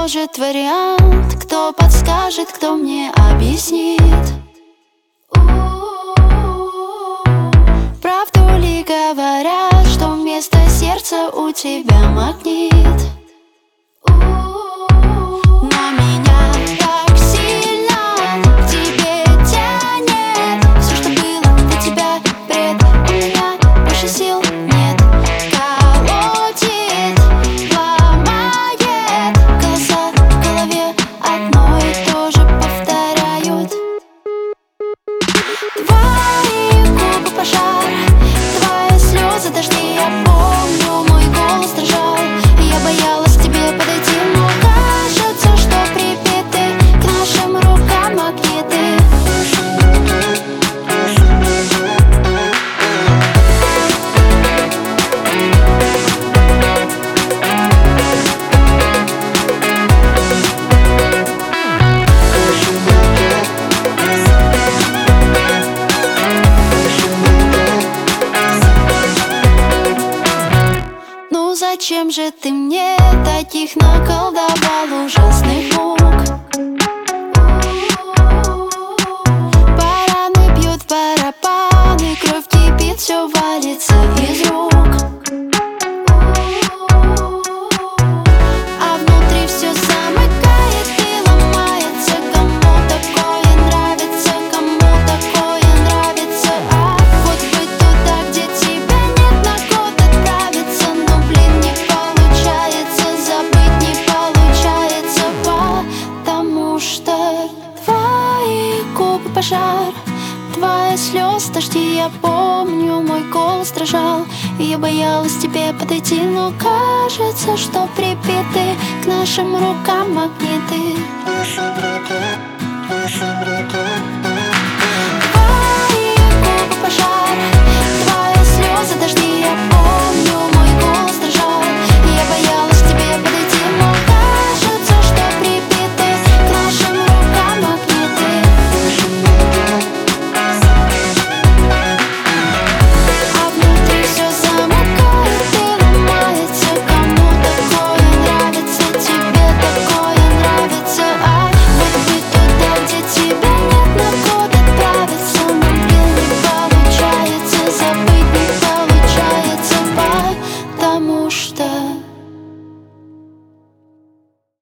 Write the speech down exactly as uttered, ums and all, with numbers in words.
предложит вариант? Кто подскажет, кто мне объяснит? Правду ли говорят, что вместо сердца у тебя магнит? Но меня так сильно к тебе тянет. Все, что было для тебя, бред. У меня больше сил нет. Колотит, ломает. Голоса в голове одно и то же повторяют. Твои губы пожар, твои слезы дожди. Я помню, мой голос дрожал. Я боялась к тебе подойти, но кажется, что прибиты к нашим рукам магниты. Ну зачем же ты мне таких наколдовал ужасных мук? Бараны бьют барабаны, кровь кипит, все валится из рук. А внутри все замыкает и ломается. Кому такое нравится, кому такое нравится? А вот бы туда, где тебя нет, на год отправиться. Но, блин, не получается, забыть не получается. Потому что твои губы пожар, твои слезы дожди. Я помню, мой голос дрожал. И я боялась к тебе подойти, но кажется, что прибиты к нашим рукам магниты. Твои губы пожар,